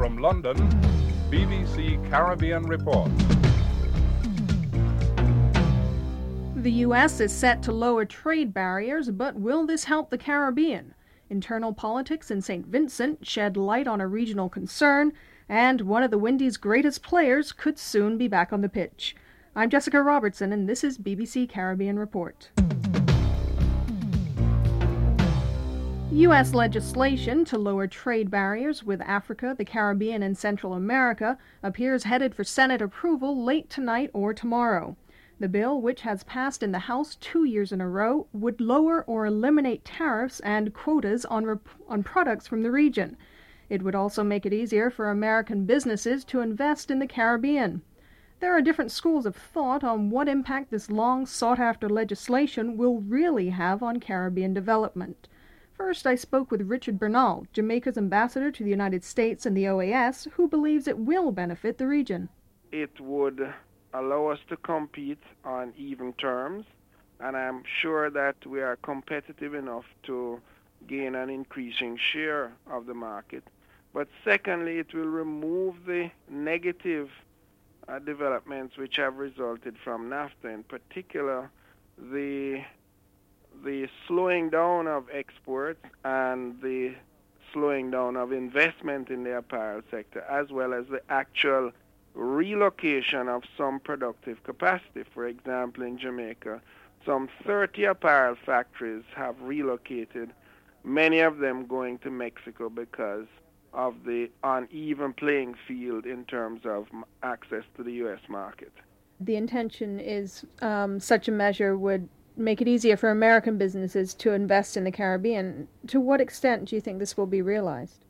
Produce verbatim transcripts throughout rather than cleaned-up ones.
From London, B B C Caribbean Report. The U S is set to lower trade barriers, but will this help the Caribbean? Internal politics in Saint Vincent shed light on a regional concern, and one of the Windies' greatest players could soon be back on the pitch. I'm Jessica Robertson, and this is B B C Caribbean Report. U S legislation to lower trade barriers with Africa, the Caribbean, and Central America appears headed for Senate approval late tonight or tomorrow. The bill, which has passed in the House two years in a row, would lower or eliminate tariffs and quotas on, rep- on products from the region. It would also make it easier for American businesses to invest in the Caribbean. There are different schools of thought on what impact this long sought-after legislation will really have on Caribbean development. First, I spoke with Richard Bernal, Jamaica's ambassador to the United States and the O A S, who believes it will benefit the region. It would allow us to compete on even terms, and I'm sure that we are competitive enough to gain an increasing share of the market. But secondly, it will remove the negative uh, developments which have resulted from NAFTA, in particular the the slowing down of exports and the slowing down of investment in the apparel sector, as well as the actual relocation of some productive capacity. For example, in Jamaica, some thirty apparel factories have relocated, many of them going to Mexico because of the uneven playing field in terms of access to the U S market. The intention is um, such a measure would make it easier for American businesses to invest in the Caribbean. To what extent do you think this will be realized?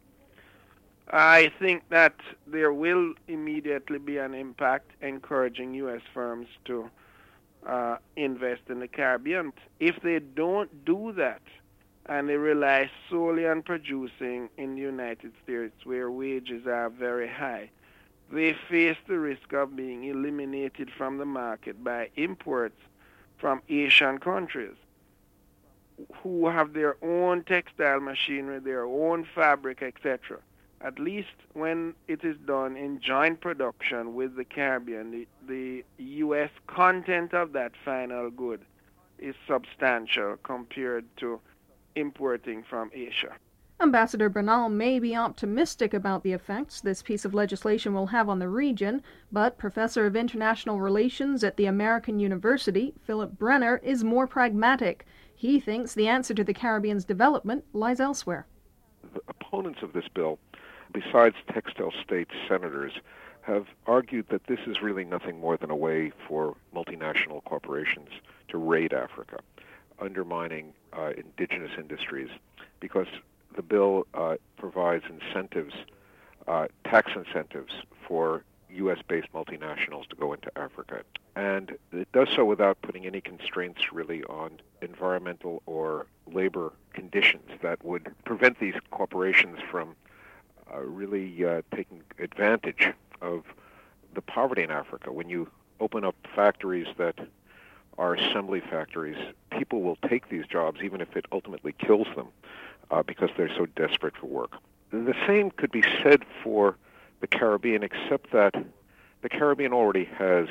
I think that there will immediately be an impact encouraging U S firms to uh, invest in the Caribbean. If they don't do that and they rely solely on producing in the United States where wages are very high, they face the risk of being eliminated from the market by imports from Asian countries who have their own textile machinery, their own fabric, et cetera. At least when it is done in joint production with the Caribbean, the, the U S content of that final good is substantial compared to importing from Asia. Ambassador Bernal may be optimistic about the effects this piece of legislation will have on the region, but Professor of International Relations at the American University, Philip Brenner, is more pragmatic. He thinks the answer to the Caribbean's development lies elsewhere. The opponents of this bill, besides textile state senators, have argued that this is really nothing more than a way for multinational corporations to raid Africa, undermining uh, indigenous industries, because the bill uh, provides incentives, uh, tax incentives for U S-based multinationals to go into Africa. And it does so without putting any constraints really on environmental or labor conditions that would prevent these corporations from uh, really uh, taking advantage of the poverty in Africa. When you open up factories that are assembly factories, people will take these jobs even if it ultimately kills them. Uh, because they're so desperate for work. The same could be said for the Caribbean, except that the Caribbean already has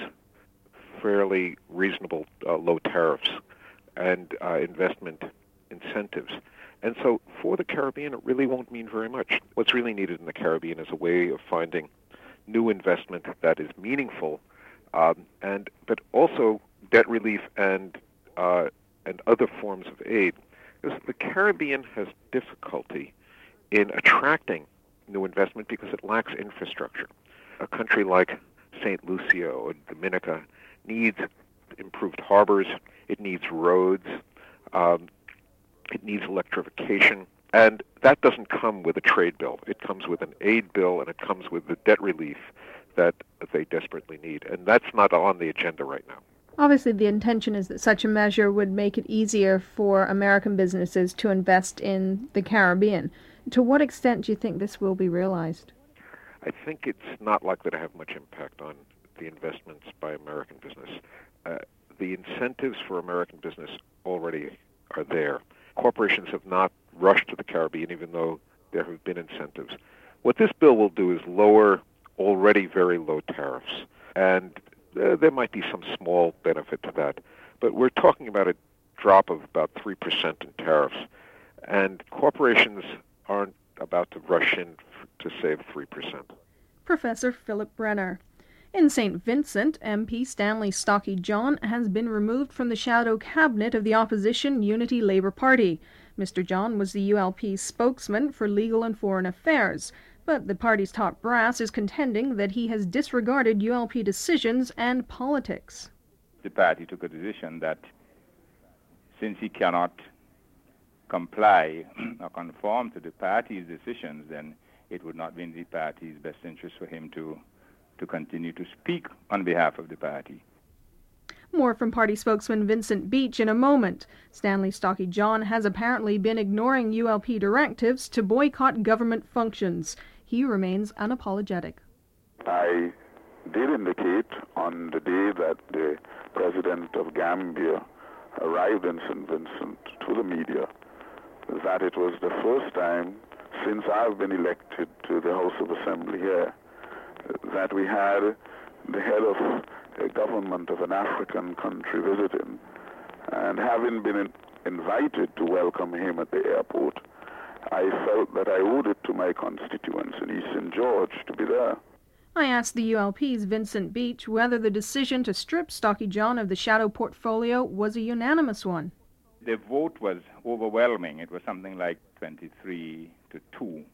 fairly reasonable uh, low tariffs and uh, investment incentives. And so for the Caribbean, it really won't mean very much. What's really needed in the Caribbean is a way of finding new investment that is meaningful, um, and but also debt relief and uh, and other forms of aid. Because the Caribbean has difficulty in attracting new investment because it lacks infrastructure. A country like Saint Lucia or Dominica needs improved harbors, it needs roads, um, it needs electrification, and that doesn't come with a trade bill. It comes with an aid bill, and it comes with the debt relief that they desperately need, and that's not on the agenda right now. Obviously, the intention is that such a measure would make it easier for American businesses to invest in the Caribbean. To what extent do you think this will be realized? I think it's not likely to have much impact on the investments by American business. Uh, the incentives for American business already are there. Corporations have not rushed to the Caribbean, even though there have been incentives. What this bill will do is lower already very low tariffs, and uh, there might be some small benefit to that, but we're talking about a drop of about three percent in tariffs, and corporations aren't about to rush in f- to save three percent. Professor Philip Brenner. In Saint Vincent, M P Stanley Stocky John has been removed from the shadow cabinet of the opposition Unity Labour Party. Mister John was the U L P's spokesman for legal and foreign affairs, but the party's top brass is contending that he has disregarded U L P decisions and politics. The party took a decision that since he cannot comply or conform to the party's decisions, then it would not be in the party's best interest for him to to continue to speak on behalf of the party. More from party spokesman Vincent Beach in a moment. Stanley Stocky John has apparently been ignoring U L P directives to boycott government functions. He remains unapologetic. I did indicate on the day that the president of Gambia arrived in Saint Vincent to the media that it was the first time since I've been elected to the House of Assembly here that we had the head of a government of an African country visiting, and having been in, invited to welcome him at the airport, I felt that I owed it to my constituents in East Saint George to be there. I asked the U L P's Vincent Beach whether the decision to strip Stocky John of the shadow portfolio was a unanimous one. The vote was overwhelming. It was something like twenty-three to two,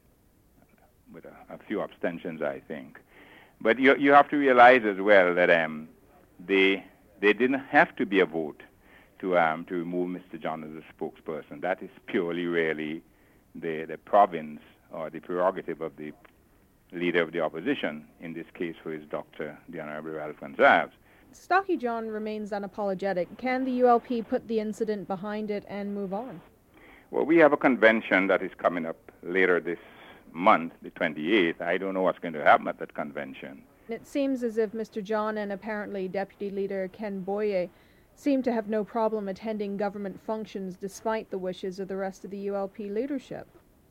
with a, a few abstentions, I think. But you you have to realize as well that um, they they didn't have to be a vote to um to remove Mister John as a spokesperson. That is purely really the the province or the prerogative of the leader of the opposition. In this case, for his doctor, the Honorable Ralph Gonsalves. Stocky John remains unapologetic. Can the U L P put the incident behind it and move on? Well, we have a convention that is coming up later this month, the twenty-eighth. I don't know what's going to happen at that convention. It seems as if Mister John and apparently Deputy Leader Ken Boye seem to have no problem attending government functions despite the wishes of the rest of the U L P leadership.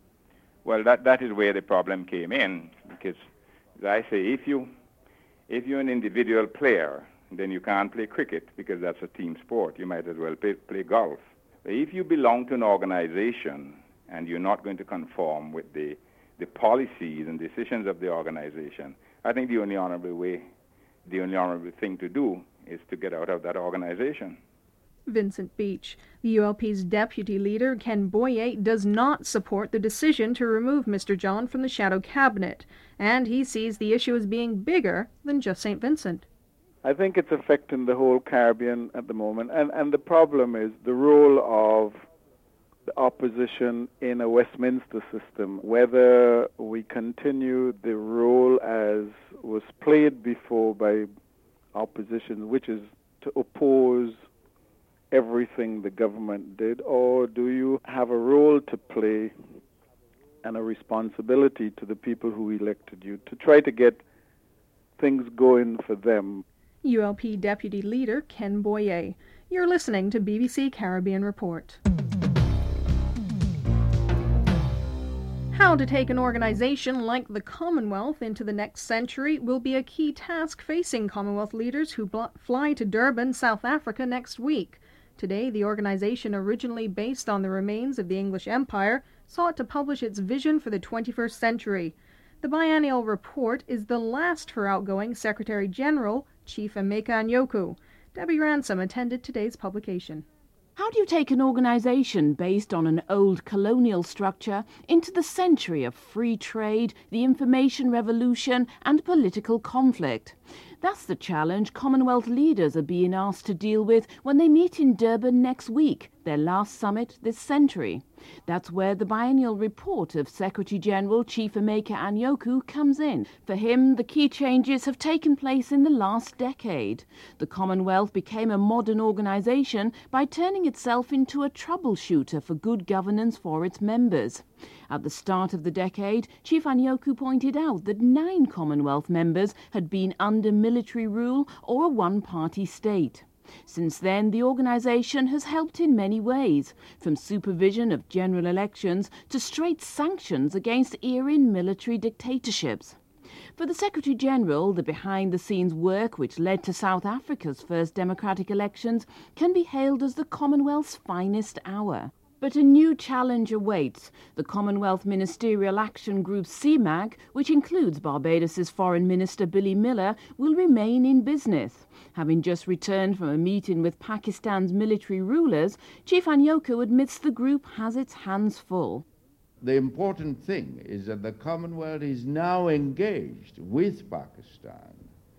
Well, that, that is where the problem came in, because, as I say, if, you, if you're an individual player, then you can't play cricket because that's a team sport. You might as well play, play golf. But if you belong to an organization and you're not going to conform with the the policies and decisions of the organization, I think the only honorable way, the only honorable thing to do is to get out of that organization. Vincent Beach. The U L P's deputy leader, Ken Boye, does not support the decision to remove Mister John from the shadow cabinet, and he sees the issue as being bigger than just Saint Vincent. I think it's affecting the whole Caribbean at the moment, and, and the problem is the role of the opposition in a Westminster system, whether we continue the role as was played before by opposition, which is to oppose everything the government did, or do you have a role to play and a responsibility to the people who elected you to try to get things going for them? U L P Deputy Leader Ken Boye. You're listening to B B C Caribbean Report. How to take an organization like the Commonwealth into the next century will be a key task facing Commonwealth leaders who bl- fly to Durban, South Africa next week. Today, the organization, originally based on the remains of the English Empire, sought to publish its vision for the twenty-first century. The biennial report is the last for outgoing Secretary-General Chief Emeka Anyaoku. Debbie Ransom attended today's publication. How do you take an organisation based on an old colonial structure into the century of free trade, the information revolution and political conflict? That's the challenge Commonwealth leaders are being asked to deal with when they meet in Durban next week, their last summit this century. That's where the biennial report of Secretary-General Chief Emeka Anyaoku comes in. For him, the key changes have taken place in the last decade. The Commonwealth became a modern organisation by turning itself into a troubleshooter for good governance for its members. At the start of the decade, Chief Anyaoku pointed out that nine Commonwealth members had been under military rule or a one-party state. Since then, the organisation has helped in many ways, from supervision of general elections to straight sanctions against erring military dictatorships. For the Secretary-General, the behind-the-scenes work which led to South Africa's first democratic elections can be hailed as the Commonwealth's finest hour. But a new challenge awaits. The Commonwealth Ministerial Action Group C M A G, which includes Barbados's Foreign Minister Billy Miller, will remain in business. Having just returned from a meeting with Pakistan's military rulers, Chief Anyoko admits the group has its hands full. The important thing is that the Commonwealth is now engaged with Pakistan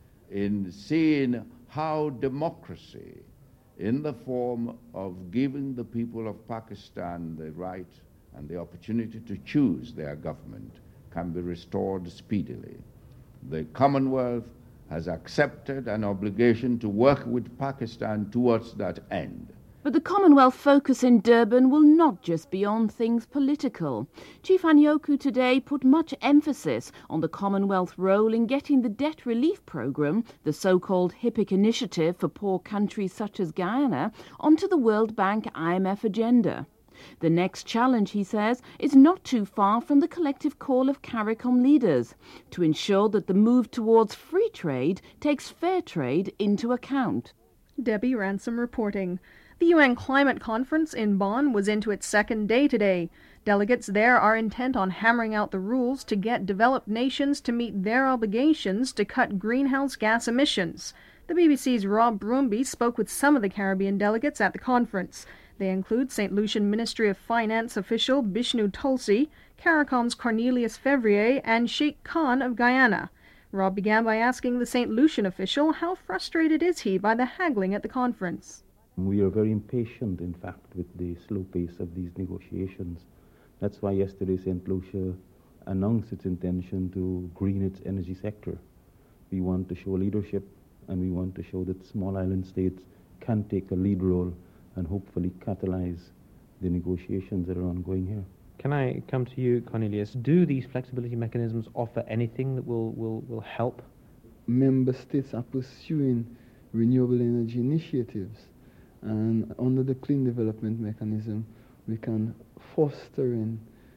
in seeing how democracy, in the form of giving the people of Pakistan the right and the opportunity to choose their government, can be restored speedily. The Commonwealth has accepted an obligation to work with Pakistan towards that end. But the Commonwealth focus in Durban will not just be on things political. Chief Anyoko today put much emphasis on the Commonwealth role in getting the debt relief programme, the so-called HIPC initiative for poor countries such as Guyana, onto the World Bank I M F agenda. The next challenge, he says, is not too far from the collective call of CARICOM leaders to ensure that the move towards free trade takes fair trade into account. Debbie Ransom reporting. The U N Climate Conference in Bonn was into its second day today. Delegates there are intent on hammering out the rules to get developed nations to meet their obligations to cut greenhouse gas emissions. The B B C's Rob Brumby spoke with some of the Caribbean delegates at the conference. They include Saint Lucian Ministry of Finance official Bishnu Tulsi, CARICOM's Cornelius Fevrier, and Sheikh Khan of Guyana. Rob began by asking the Saint Lucian official how frustrated is he by the haggling at the conference. We are very impatient, in fact, with the slow pace of these negotiations. That's why yesterday Saint Lucia announced its intention to green its energy sector. We want to show leadership, and we want to show that small island states can take a lead role and hopefully catalyze the negotiations that are ongoing here. Can I come to you, Cornelius? Do these flexibility mechanisms offer anything that will, will, will help? Member states are pursuing renewable energy initiatives. And under the Clean Development Mechanism, we can foster in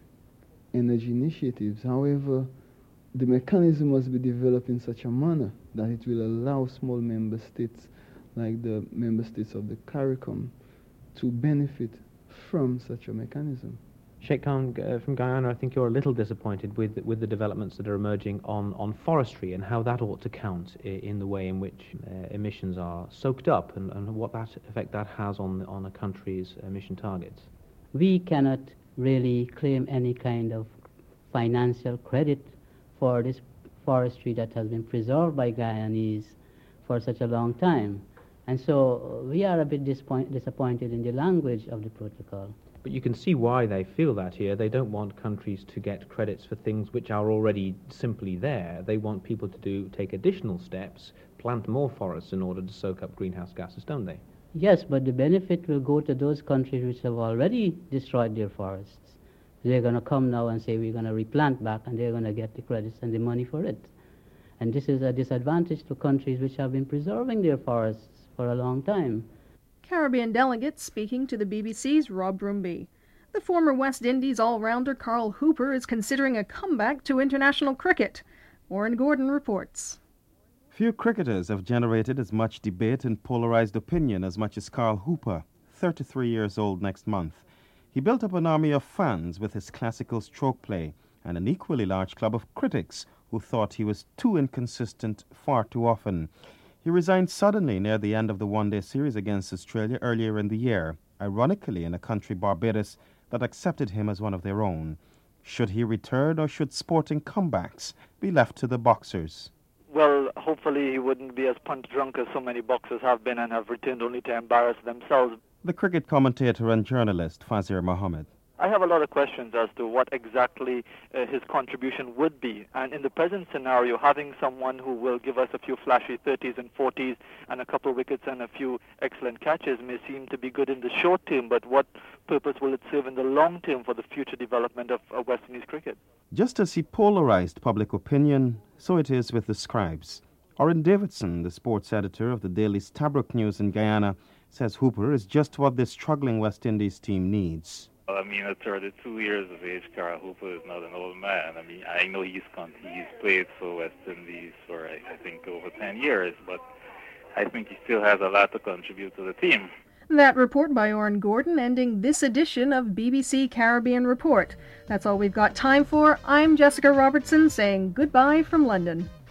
energy initiatives. However, the mechanism must be developed in such a manner that it will allow small member states, like the member states of the CARICOM, to benefit from such a mechanism. Sheikh Khan uh, from Guyana, I think you're a little disappointed with with the developments that are emerging on, on forestry and how that ought to count I- in the way in which uh, emissions are soaked up and, and what that effect that has on on a country's emission targets. We cannot really claim any kind of financial credit for this forestry that has been preserved by Guyanese for such a long time. And so we are a bit disappoint- disappointed in the language of the protocol. But you can see why they feel that here. They don't want countries to get credits for things which are already simply there. They want people to do take additional steps, plant more forests in order to soak up greenhouse gases, don't they? Yes, but the benefit will go to those countries which have already destroyed their forests. They're going to come now and say we're going to replant back, and they're going to get the credits and the money for it. And this is a disadvantage to countries which have been preserving their forests for a long time. Caribbean delegates speaking to the B B C's Rob Brumby. The former West Indies all-rounder Carl Hooper is considering a comeback to international cricket. Warren Gordon reports. Few cricketers have generated as much debate and polarized opinion as much as Carl Hooper, thirty-three years old next month. He built up an army of fans with his classical stroke play and an equally large club of critics who thought he was too inconsistent far too often. He resigned suddenly near the end of the one-day series against Australia earlier in the year, ironically in a country, Barbados, that accepted him as one of their own. Should he return, or should sporting comebacks be left to the boxers? Well, hopefully he wouldn't be as punt-drunk as so many boxers have been and have returned only to embarrass themselves. The cricket commentator and journalist Fazir Mohammed. I have a lot of questions as to what exactly uh, his contribution would be. And in the present scenario, having someone who will give us a few flashy thirties and forties and a couple of wickets and a few excellent catches may seem to be good in the short term, but what purpose will it serve in the long term for the future development of uh, West Indies cricket? Just as he polarized public opinion, so it is with the scribes. Oren Davidson, the sports editor of the daily Stabroek News in Guyana, says Hooper is just what this struggling West Indies team needs. Well, I mean, at thirty-two years of age, Carl Hooper is not an old man. I mean, I know he's con- he's played for West Indies for, I, I think, over ten years, but I think he still has a lot to contribute to the team. That report by Oren Gordon ending this edition of B B C Caribbean Report. That's all we've got time for. I'm Jessica Robertson saying goodbye from London.